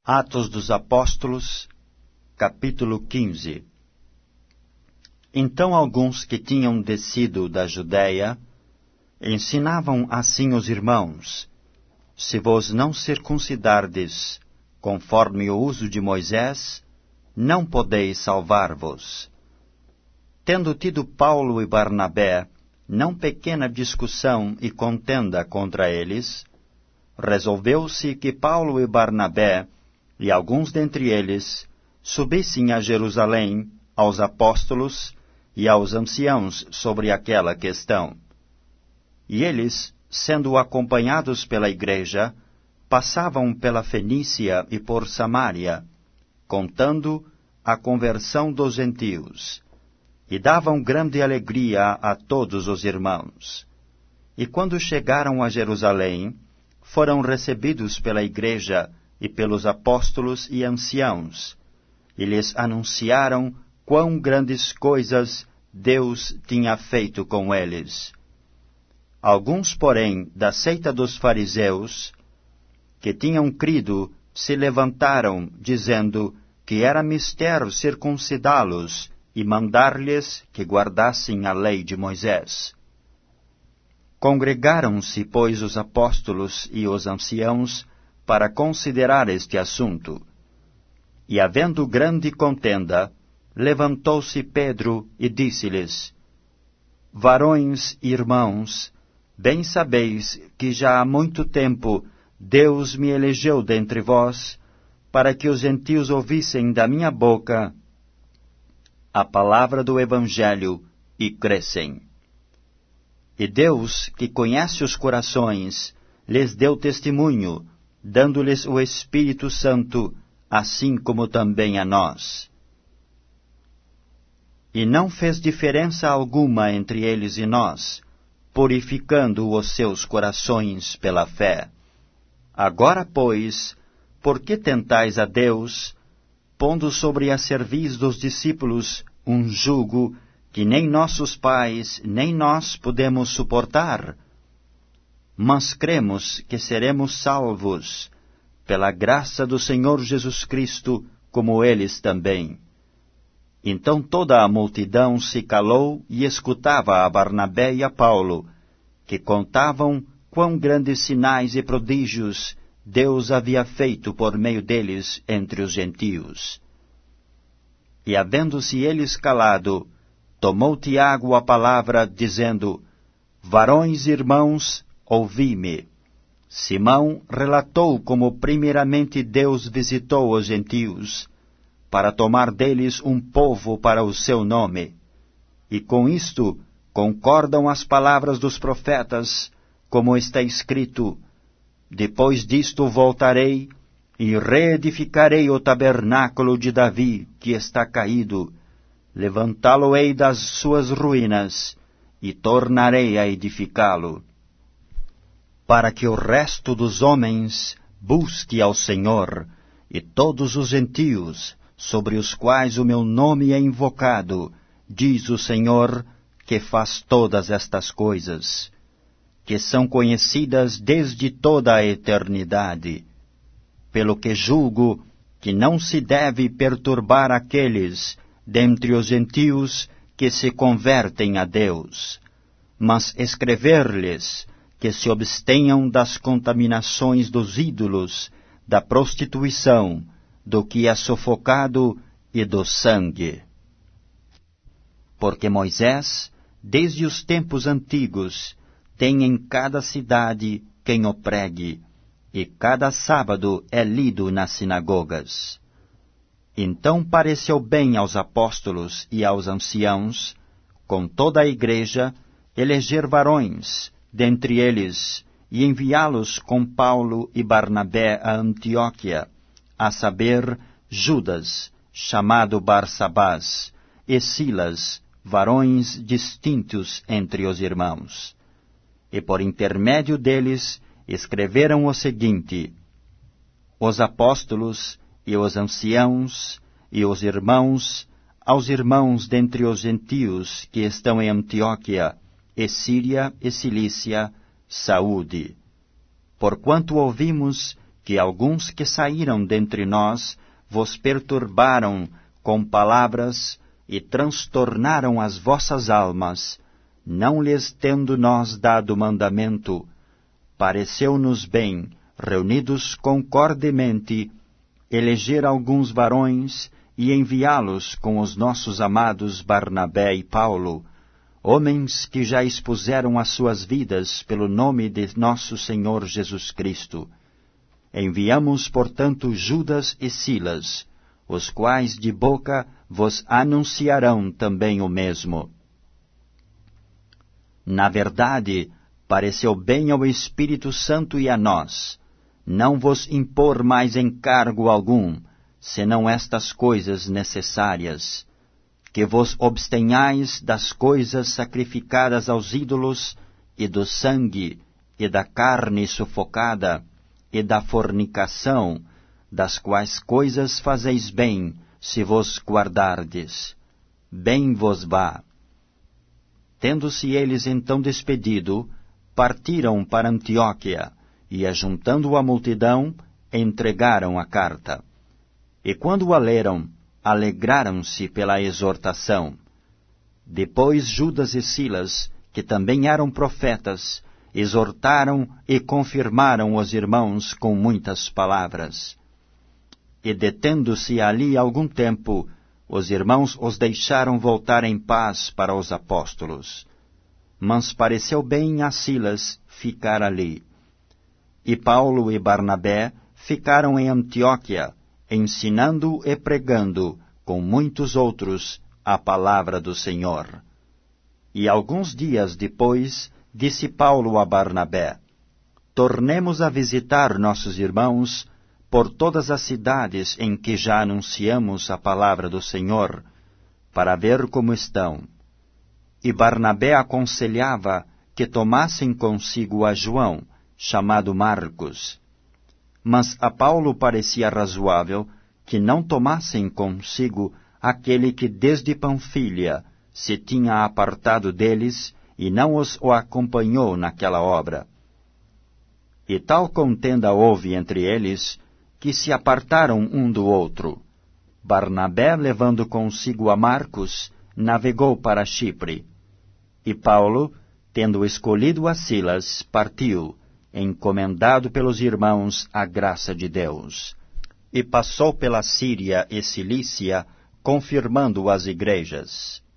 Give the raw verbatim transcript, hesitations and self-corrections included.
Atos dos Apóstolos, capítulo quinze. Então alguns que tinham descido da Judéia ensinavam assim os irmãos: se vos não circuncidardes conforme o uso de Moisés, não podeis salvar-vos. Tendo tido Paulo e Barnabé não pequena discussão e contenda contra eles, resolveu-se que Paulo e Barnabé e alguns dentre eles subissem a Jerusalém aos apóstolos e aos anciãos sobre aquela questão. E eles, sendo acompanhados pela igreja, passavam pela Fenícia e por Samaria, contando a conversão dos gentios, e davam grande alegria a todos os irmãos. E quando chegaram a Jerusalém, foram recebidos pela igreja e pelos apóstolos e anciãos, e lhes anunciaram quão grandes coisas Deus tinha feito com eles. Alguns, porém, da seita dos fariseus, que tinham crido, se levantaram, dizendo que era mister circuncidá-los e mandar-lhes que guardassem a lei de Moisés. Congregaram-se, pois, os apóstolos e os anciãos para considerar este assunto. E, havendo grande contenda, levantou-se Pedro e disse-lhes: Varões e irmãos, bem sabeis que já há muito tempo Deus me elegeu dentre vós, para que os gentios ouvissem da minha boca a palavra do Evangelho e crescem. E Deus, que conhece os corações, lhes deu testemunho, dando-lhes o Espírito Santo, assim como também a nós. E não fez diferença alguma entre eles e nós, purificando os seus corações pela fé. Agora, pois, por que tentais a Deus, pondo sobre a cerviz dos discípulos um jugo que nem nossos pais, nem nós podemos suportar? Mas cremos que seremos salvos, pela graça do Senhor Jesus Cristo, como eles também. Então toda a multidão se calou e escutava a Barnabé e a Paulo, que contavam quão grandes sinais e prodígios Deus havia feito por meio deles entre os gentios. E havendo-se eles calado, tomou Tiago a palavra, dizendo: Varões e irmãos, ouvi-me. Simão relatou como primeiramente Deus visitou os gentios, para tomar deles um povo para o seu nome. E com isto concordam as palavras dos profetas, como está escrito: Depois disto voltarei, e reedificarei o tabernáculo de Davi, que está caído, levantá-lo-ei das suas ruínas, e tornarei a edificá-lo, para que o resto dos homens busque ao Senhor, e todos os gentios, sobre os quais o meu nome é invocado, diz o Senhor, que faz todas estas coisas, que são conhecidas desde toda a eternidade, pelo que julgo que não se deve perturbar aqueles dentre os gentios que se convertem a Deus, mas escrever-lhes que se abstenham das contaminações dos ídolos, da prostituição, do que é sufocado e do sangue. Porque Moisés, desde os tempos antigos, tem em cada cidade quem o pregue, e cada sábado é lido nas sinagogas. Então pareceu bem aos apóstolos e aos anciãos, com toda a igreja, eleger varões, dentre eles, e enviá-los com Paulo e Barnabé a Antioquia, a saber, Judas, chamado Barsabás, e Silas, varões distintos entre os irmãos. E por intermédio deles escreveram o seguinte: Os apóstolos e os anciãos e os irmãos, aos irmãos dentre os gentios que estão em Antioquia, e Síria e Cilícia, saúde. Porquanto ouvimos que alguns que saíram dentre nós vos perturbaram com palavras e transtornaram as vossas almas, não lhes tendo nós dado mandamento, pareceu-nos bem, reunidos concordemente, eleger alguns varões e enviá-los com os nossos amados Barnabé e Paulo, homens que já expuseram as suas vidas pelo nome de nosso Senhor Jesus Cristo. Enviamos, portanto, Judas e Silas, os quais de boca vos anunciarão também o mesmo. Na verdade, pareceu bem ao Espírito Santo e a nós, não vos impor mais encargo algum, senão estas coisas necessárias, que vos abstenhais das coisas sacrificadas aos ídolos, e do sangue, e da carne sufocada, e da fornicação, das quais coisas fazeis bem, se vos guardardes. Bem vos vá. Tendo-se eles então despedido, partiram para Antioquia, e, ajuntando a multidão, entregaram a carta. E quando a leram, alegraram-se pela exortação. Depois Judas e Silas, que também eram profetas, exortaram e confirmaram os irmãos com muitas palavras. E detendo-se ali algum tempo, os irmãos os deixaram voltar em paz para os apóstolos. Mas pareceu bem a Silas ficar ali. E Paulo e Barnabé ficaram em Antioquia, ensinando e pregando, com muitos outros, a palavra do Senhor. E alguns dias depois, disse Paulo a Barnabé: tornemos a visitar nossos irmãos por todas as cidades em que já anunciamos a palavra do Senhor, para ver como estão. E Barnabé aconselhava que tomassem consigo a João, chamado Marcos. Mas a Paulo parecia razoável que não tomassem consigo aquele que desde Panfilha se tinha apartado deles e não os o acompanhou naquela obra. E tal contenda houve entre eles, que se apartaram um do outro. Barnabé, levando consigo a Marcos, navegou para Chipre. E Paulo, tendo escolhido a Silas, partiu, encomendado pelos irmãos à graça de Deus. E passou pela Síria e Cilícia, confirmando as igrejas.